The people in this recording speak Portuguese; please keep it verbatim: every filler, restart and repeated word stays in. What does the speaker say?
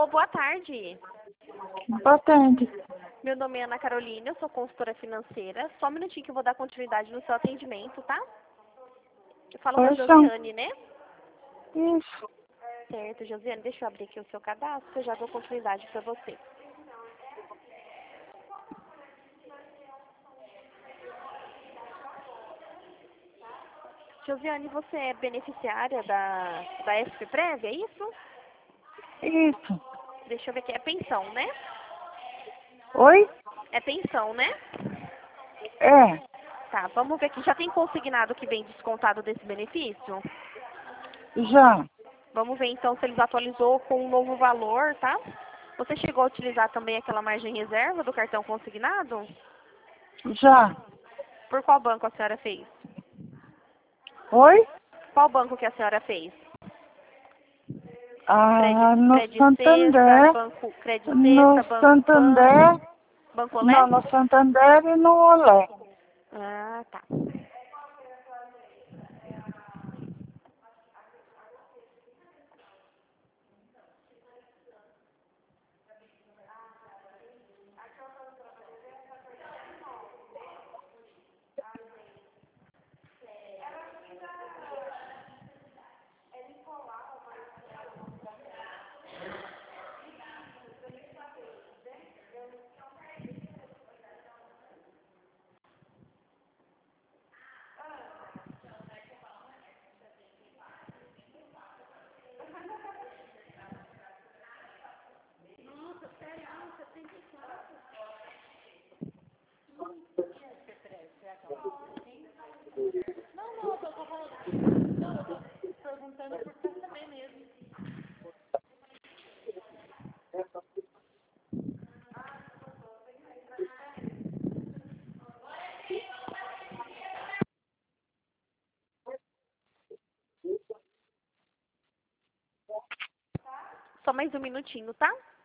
Alô, boa tarde. Boa tarde. Meu nome é Ana Carolina, eu sou consultora financeira. Só um minutinho que eu vou dar continuidade no seu atendimento, tá? Eu falo com a Oi, São. Josiane, né? Isso. Certo, Josiane, deixa eu abrir aqui o seu cadastro, que eu já dou continuidade para você. Josiane, você é beneficiária da, da S P Prev, é isso? Isso. Deixa eu ver aqui, é pensão, né? Oi? É pensão, né? É. Tá, vamos ver aqui. Já tem consignado que vem descontado desse benefício? Já. Vamos ver então se eles atualizou com um novo valor, tá? Você chegou a utilizar também aquela margem reserva do cartão consignado? Já. Por qual banco a senhora fez? Oi? Qual banco que a senhora fez? Ah, Cred, no Cred Sexta, Santander. Banco Cred No Sexta, Banco Pan, Santander. Banco Olé? Não, no Santander e no Olé. Ah, tá. Só mais um minutinho, tá?